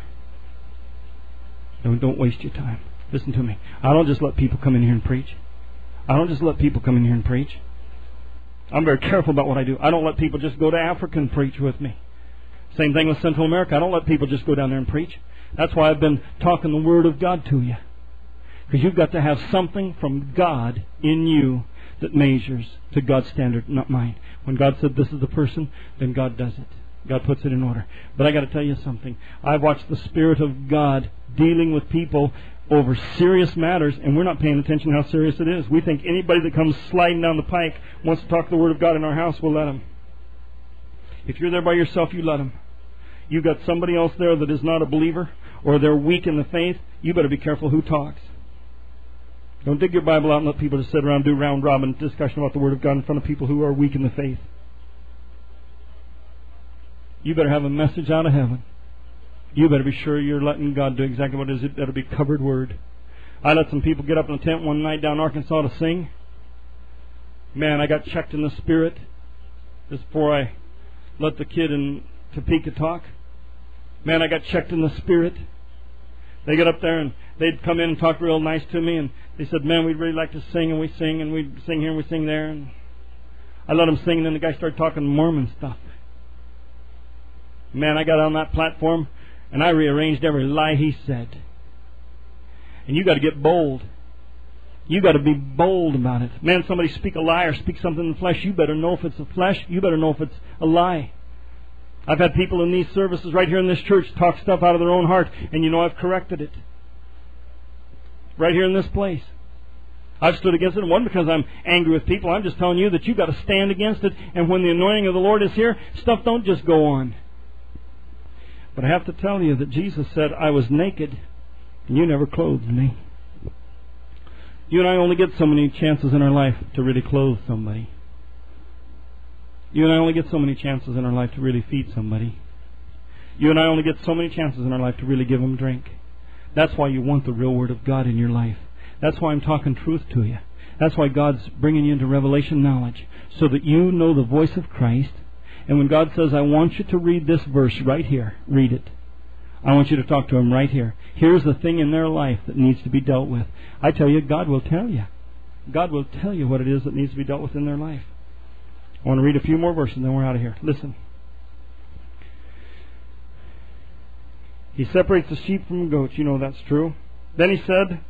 Don't waste your time. Listen to me. I don't just let people come in here and preach. I don't just let people come in here and preach. I'm very careful about what I do. I don't let people just go to Africa and preach with me. Same thing with Central America. I don't let people just go down there and preach. That's why I've been talking the Word of God to you. Because you've got to have something from God in you that measures to God's standard, not mine. When God said this is the person, then God does it. God puts it in order. But I got to tell you something. I've watched the Spirit of God dealing with people over serious matters, and we're not paying attention to how serious it is. We think anybody that comes sliding down the pike wants to talk the Word of God in our house, we'll let them. If you're there by yourself, you let them. You've got somebody else there that is not a believer, or they're weak in the faith, you better be careful who talks. Don't dig your Bible out and let people just sit around and do round-robin discussion about the Word of God in front of people who are weak in the faith. You better have a message out of heaven. You better be sure you're letting God do exactly what it is. It better be covered Word. I let some people get up in a tent one night down in Arkansas to sing. Man, I got checked in the Spirit just before I let the kid in Topeka talk. Man, I got checked in the Spirit. They get up there and they'd come in and talk real nice to me, and they said, man, we'd really like to sing, and we sing, and we'd sing here and we sing there. And I let them sing, and then the guy started talking Mormon stuff. Man, I got on that platform, and I rearranged every lie he said. And you got to get bold. You got to be bold about it. Man, somebody speak a lie or speak something in the flesh, you better know if it's a flesh, you better know if it's a lie. I've had people in these services right here in this church talk stuff out of their own heart, and you know I've corrected it. Right here in this place. I've stood against it. It wasn't because I'm angry with people. I'm just telling you that you've got to stand against it, and when the anointing of the Lord is here, stuff don't just go on. But I have to tell you that Jesus said, I was naked, and you never clothed me. You and I only get so many chances in our life to really clothe somebody. You and I only get so many chances in our life to really feed somebody. You and I only get so many chances in our life to really give them drink. That's why you want the real Word of God in your life. That's why I'm talking truth to you. That's why God's bringing you into revelation knowledge, so that you know the voice of Christ. And when God says, I want you to read this verse right here, read it. I want you to talk to Him right here. Here's the thing in their life that needs to be dealt with. I tell you, God will tell you. God will tell you what it is that needs to be dealt with in their life. I want to read a few more verses and then we're out of here. Listen. He separates the sheep from the goats. You know that's true. Then He said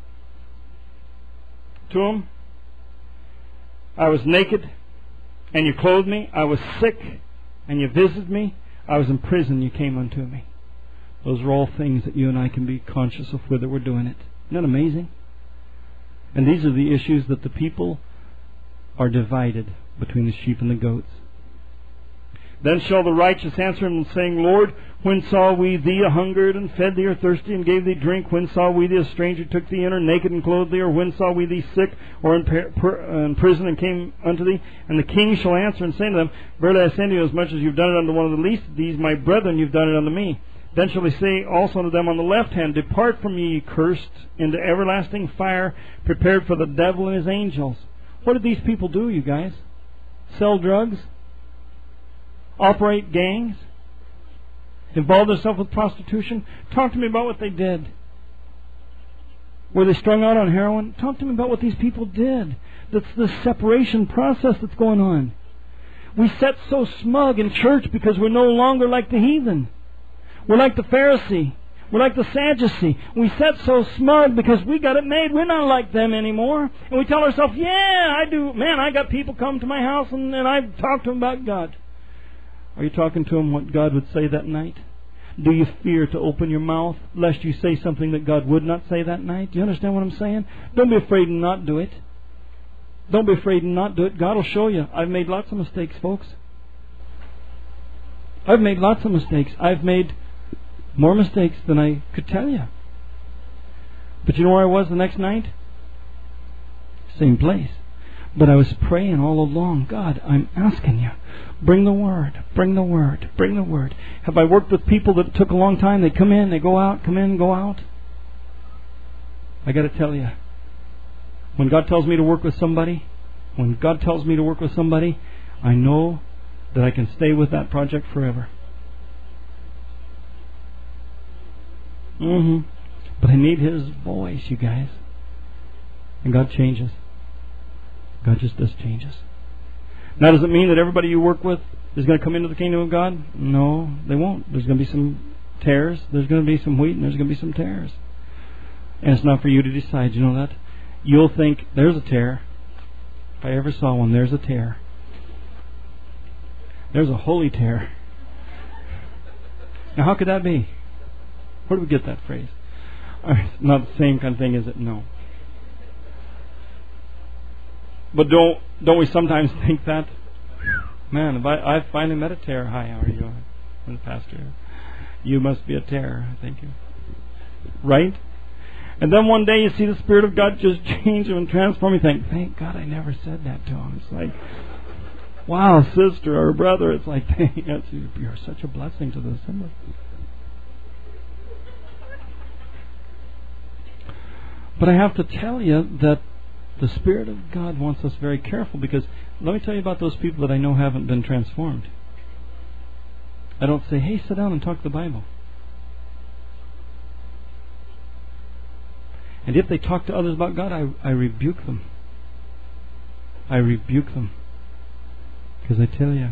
to him, I was naked, and you clothed me. I was sick, and you visited me. I was in prison, you came unto me. Those are all things that you and I can be conscious of whether we're doing it. Isn't that amazing? And these are the issues that the people are divided between the sheep and the goats. Then shall the righteous answer him, saying, Lord, when saw we thee a hungered, and fed thee, or thirsty, and gave thee drink? When saw we thee a stranger, took thee in, or naked, and clothed thee? Or when saw we thee sick, or in prison, and came unto thee? And the king shall answer and say to them, Verily I say unto you, as much as you've done it unto one of the least of these, my brethren, you've done it unto me. Then shall he say also unto them on the left hand, Depart from me, ye cursed, into everlasting fire, prepared for the devil and his angels. What did these people do, you guys? Sell drugs? Operate gangs? Involve themselves with prostitution? Talk to me about what they did. Were they strung out on heroin? Talk to me about what these people did. That's the separation process that's going on. We sit so smug in church because we're no longer like the heathen. We're like the Pharisee. We're like the Sadducee. We sit so smug because we got it made. We're not like them anymore. And we tell ourselves, yeah, I do. Man, I got people come to my house and I talk to them about God. Are you talking to them what God would say that night? Do you fear to open your mouth lest you say something that God would not say that night? Do you understand what I'm saying? Don't be afraid and not do it. Don't be afraid and not do it. God will show you. I've made lots of mistakes, folks. I've made lots of mistakes. I've made more mistakes than I could tell you. But you know where I was the next night? Same place. But I was praying all along, God, I'm asking you, bring the Word, bring the Word, bring the Word. Have I worked with people that took a long time? They come in, they go out, come in, go out. I got to tell you, when God tells me to work with somebody, I know that I can stay with that project forever. But I need His voice, you guys. And God changes. God just does changes. Now, does it mean that everybody you work with is going to come into the kingdom of God? No, they won't. There's going to be some tares. There's going to be some wheat, and there's going to be some tares. And it's not for you to decide. You know that? You'll think, there's a tare. If I ever saw one, there's a tare. There's a holy tare. Now, how could that be? Where do we get that phrase? It's not the same kind of thing, is it? No. But don't we sometimes think that? Man, if I finally met a terror. Hi, how are you? I'm the pastor. You must be a terror. Thank you. Right? And then one day you see the Spirit of God just change him and transform him. You think, thank God I never said that to him. It's like, wow, sister or brother. It's like, you're such a blessing to the assembly. But I have to tell you that the Spirit of God wants us very careful, because let me tell you about those people that I know haven't been transformed. I don't say, hey, sit down and talk the Bible. And if they talk to others about God, I rebuke them. I rebuke them. Because I tell you,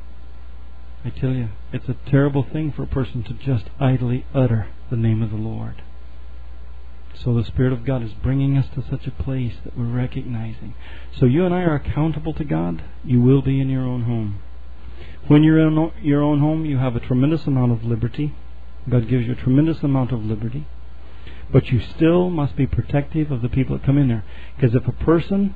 it's a terrible thing for a person to just idly utter the name of the Lord. So the Spirit of God is bringing us to such a place that we're recognizing. So you and I are accountable to God. You will be in your own home. When you're in your own home, you have a tremendous amount of liberty. God gives you a tremendous amount of liberty. But you still must be protective of the people that come in there. Because if a person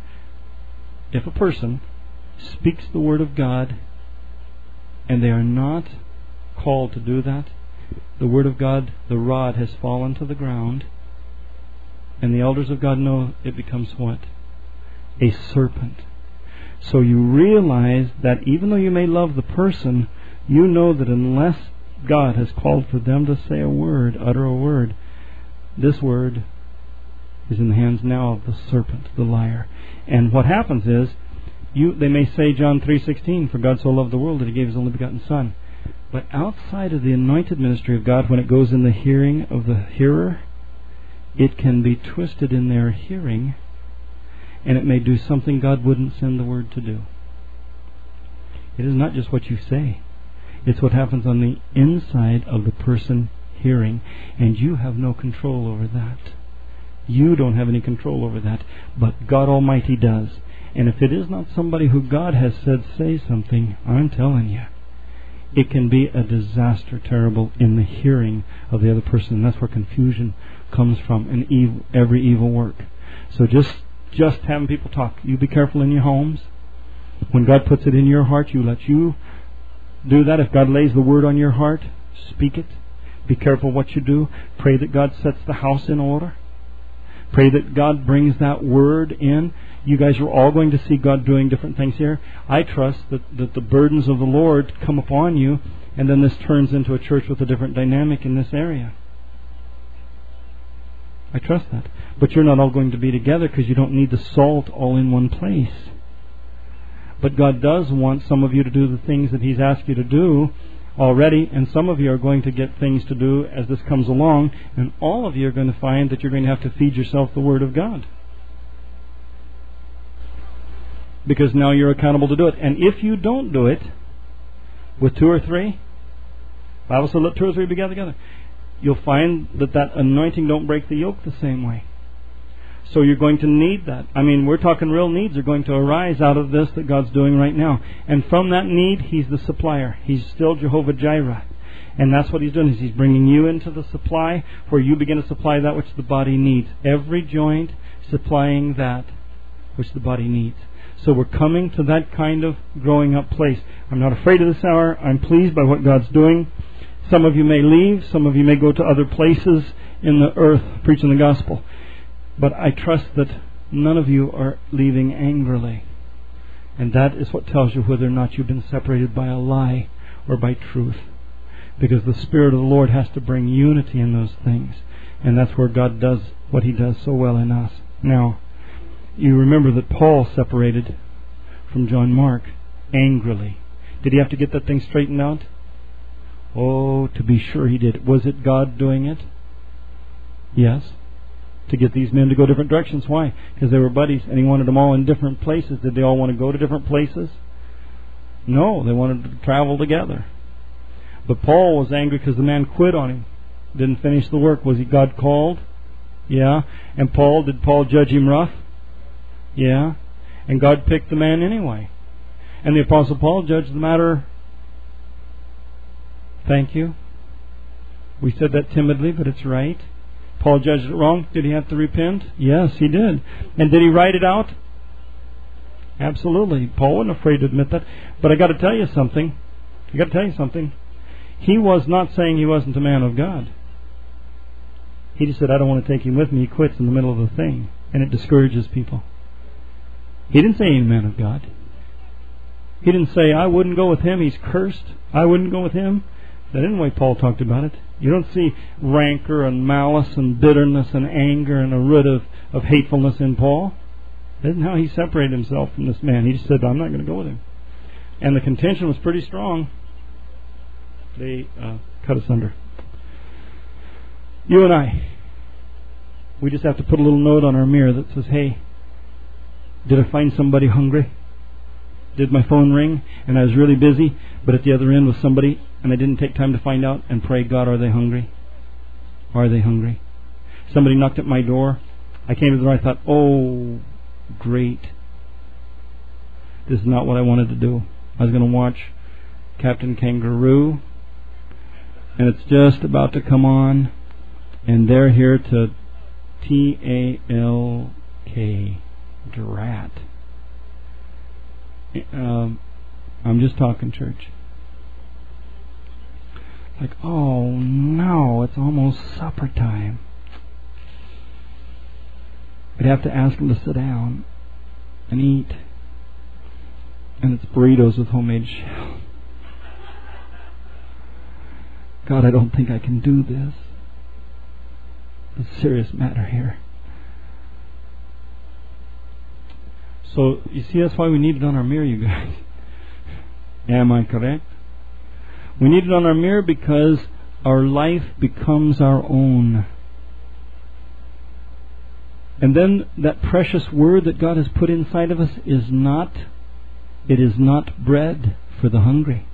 speaks the Word of God and they are not called to do that, the Word of God, the rod has fallen to the ground, and the elders of God know it becomes what? A serpent. So you realize that even though you may love the person, you know that unless God has called for them to say a word, utter a word, this word is in the hands now of the serpent, the liar. And what happens is, they may say John 3:16, for God so loved the world that He gave His only begotten Son. But outside of the anointed ministry of God, when it goes in the hearing of the hearer, it can be twisted in their hearing, and it may do something God wouldn't send the word to do. It is not just what you say. It's what happens on the inside of the person hearing, and you have no control over that. You don't have any control over that, but God Almighty does. And if it is not somebody who God has said say something, I'm telling you, it can be a disaster terrible in the hearing of the other person. And that's where confusion comes from, and every evil work. So just having people talk. You be careful in your homes. When God puts it in your heart, you let you do that. If God lays the word on your heart, speak it. Be careful what you do. Pray that God sets the house in order. Pray that God brings that word in. You guys are all going to see God doing different things here. I trust that the burdens of the Lord come upon you, and then this turns into a church with a different dynamic in this area. I trust that. But you're not all going to be together, because you don't need the salt all in one place. But God does want some of you to do the things that He's asked you to do already, and some of you are going to get things to do as this comes along, and all of you are going to find that you're going to have to feed yourself the Word of God. Because now you're accountable to do it. And if you don't do it with two or three, the Bible said let two or three be gathered together, you'll find that anointing don't break the yoke the same way. So you're going to need that. I mean, we're talking real needs are going to arise out of this that God's doing right now. And from that need, He's the supplier. He's still Jehovah Jireh. And that's what He's doing, is He's bringing you into the supply where you begin to supply that which the body needs. Every joint supplying that which the body needs. So we're coming to that kind of growing up place. I'm not afraid of this hour. I'm pleased by what God's doing. Some of you may leave. Some of you may go to other places in the earth preaching the gospel. But I trust that none of you are leaving angrily. And that is what tells you whether or not you've been separated by a lie or by truth. Because the Spirit of the Lord has to bring unity in those things. And that's where God does what He does so well in us. Now, you remember that Paul separated from John Mark angrily. Did he have to get that thing straightened out? Oh, to be sure he did. Was it God doing it? Yes. To get these men to go different directions. Why? Because they were buddies and he wanted them all in different places. Did they all want to go to different places? No, they wanted to travel together. But Paul was angry because the man quit on him. Didn't finish the work. Was he God called? Yeah. And did Paul judge him rough? Yeah. And God picked the man anyway. And the Apostle Paul judged the matter. Thank you. We said that timidly, but it's right. Paul judged it wrong. Did he have to repent? Yes, he did. And did he write it out? Absolutely. Paul wasn't afraid to admit that. But I got to tell you something. He was not saying he wasn't a man of God. He just said, I don't want to take him with me. He quits in the middle of the thing. And it discourages people. He didn't say he's a man of God. He didn't say, I wouldn't go with him. He's cursed. I wouldn't go with him. That isn't the way Paul talked about it. You don't see rancor and malice and bitterness and anger and a root of hatefulness in Paul. That isn't how he separated himself from this man. He just said, I'm not going to go with him. And the contention was pretty strong. They cut us under. You and I, we just have to put a little note on our mirror that says, hey, did I find somebody hungry? Did my phone ring and I was really busy, but at the other end was somebody and I didn't take time to find out and pray, God, are they hungry? Are they hungry? Somebody knocked at my door. I came to the door. I thought, oh, great. This is not what I wanted to do. I was going to watch Captain Kangaroo, and it's just about to come on, and they're here to T-A-L-K, Drat. I'm just talking, church. Like, oh no, it's almost supper time. We'd have to ask them to sit down and eat. And it's burritos with homemade shell. God, I don't think I can do this. It's a serious matter here. So, you see, that's why we need it on our mirror, you guys. Am I correct? We need it on our mirror because our life becomes our own. And then that precious word that God has put inside of us is not bread for the hungry.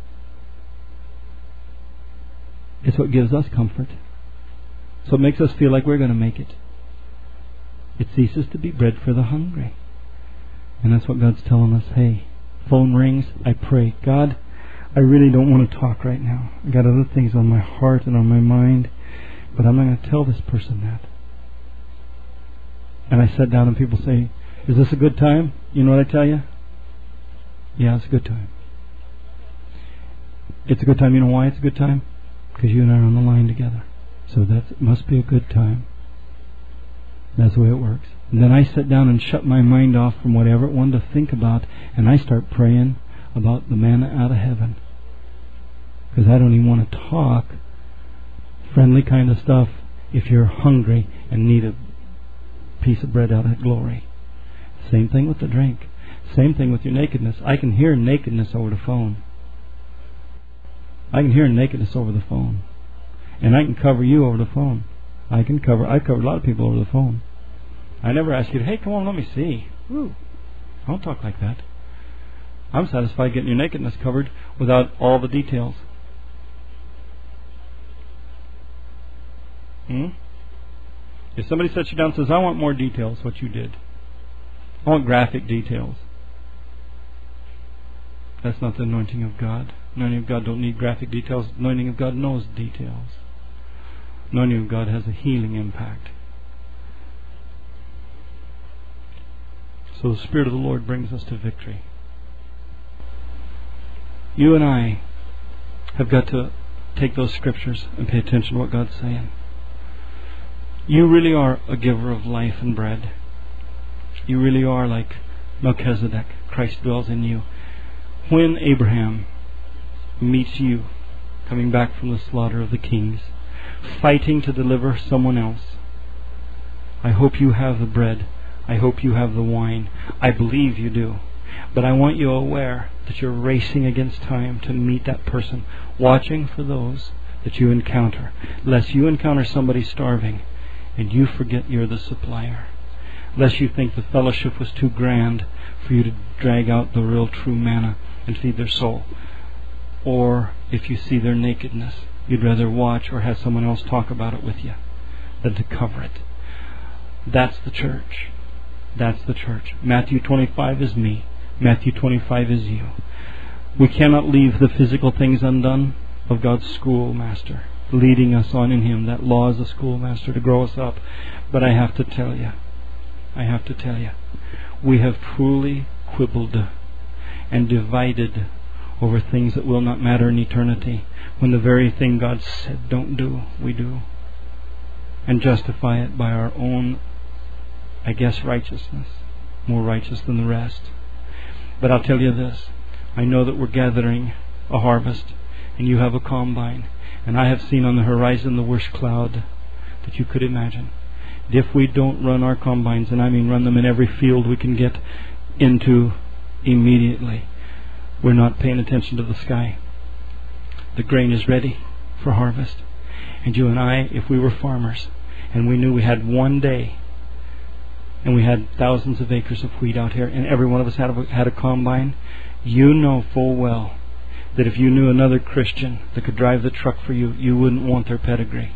It's what gives us comfort. So it makes us feel like we're going to make it. It ceases to be bread for the hungry. And that's what God's telling us. Hey, phone rings, I pray, God, I really don't want to talk right now. I got other things on my heart and on my mind, but I'm not going to tell this person that. And I sit down and people say, is this a good time? You know what I tell you? Yeah, it's a good time. It's a good time. You know why it's a good time? Because you and I are on the line together. So that must be a good time. That's the way it works. And then I sit down and shut my mind off from whatever it wanted to think about, and I start praying about the manna out of heaven. Because I don't even want to talk friendly kind of stuff if you're hungry and need a piece of bread out of glory. Same thing with the drink. Same thing with your nakedness. I can hear nakedness over the phone. I can hear nakedness over the phone. And I can cover you over the phone. I cover a lot of people over the phone. I never ask you to, hey, come on, let me see. Ooh, I don't talk like that. I'm satisfied getting your nakedness covered without all the details. If somebody sets you down and says, I want more details, what you did. I want graphic details. That's not the anointing of God. The anointing of God don't need graphic details. The anointing of God knows details. The anointing of God has a healing impact. So the Spirit of the Lord brings us to victory. You and I have got to take those scriptures and pay attention to what God's saying. You really are a giver of life and bread. You really are like Melchizedek. Christ dwells in you. When Abraham meets you, coming back from the slaughter of the kings, fighting to deliver someone else, I hope you have the bread. I hope you have the wine. I believe you do. But I want you aware that you're racing against time to meet that person, watching for those that you encounter, lest you encounter somebody starving and you forget you're the supplier, lest you think the fellowship was too grand for you to drag out the real true manna and feed their soul. Or if you see their nakedness, you'd rather watch or have someone else talk about it with you than to cover it. That's the church. That's the church. Matthew 25 is me. Matthew 25 is you. We cannot leave the physical things undone of God's schoolmaster. leading us on in Him. That law is a schoolmaster to grow us up. But I have to tell you, we have truly quibbled and divided over things that will not matter in eternity, when the very thing God said don't do, we do. And justify it by our own, righteousness. More righteous than the rest. But I'll tell you this. I know that we're gathering a harvest, and you have a combine. And I have seen on the horizon the worst cloud that you could imagine. And if we don't run our combines, and I mean run them in every field we can get into immediately, we're not paying attention to the sky. The grain is ready for harvest. And you and I, if we were farmers, and we knew we had one day, and we had thousands of acres of wheat out here, and every one of us had a combine, you know full well that if you knew another Christian that could drive the truck for you, you wouldn't want their pedigree.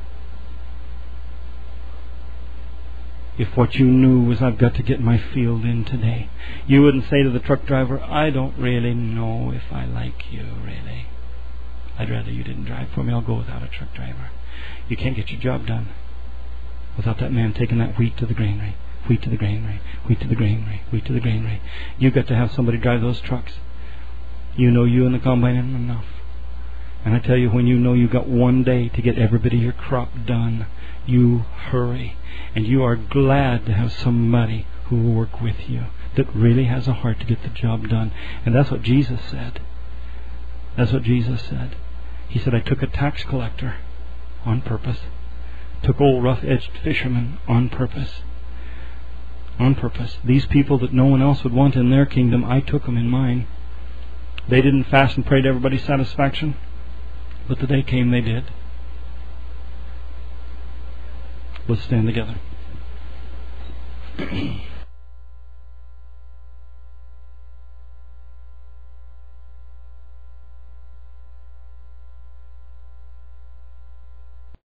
If what you knew was, I've got to get my field in today, you wouldn't say to the truck driver, I don't really know if I like you, really. I'd rather you didn't drive for me. I'll go without a truck driver. You can't get your job done without that man taking that wheat to the granary. Wheat to the granary, wheat to the granary, wheat to the granary. You've got to have somebody drive those trucks. You know you and the combine isn't enough. And I tell you, when you know you've got one day to get every bit of your crop done, you hurry. And you are glad to have somebody who will work with you that really has a heart to get the job done. And that's what Jesus said. That's what Jesus said. He said, I took a tax collector on purpose. Took old rough-edged fishermen on purpose. On purpose. These people that no one else would want in their kingdom, I took them in mine. They didn't fast and pray to everybody's satisfaction, but the day came they did. Let's stand together.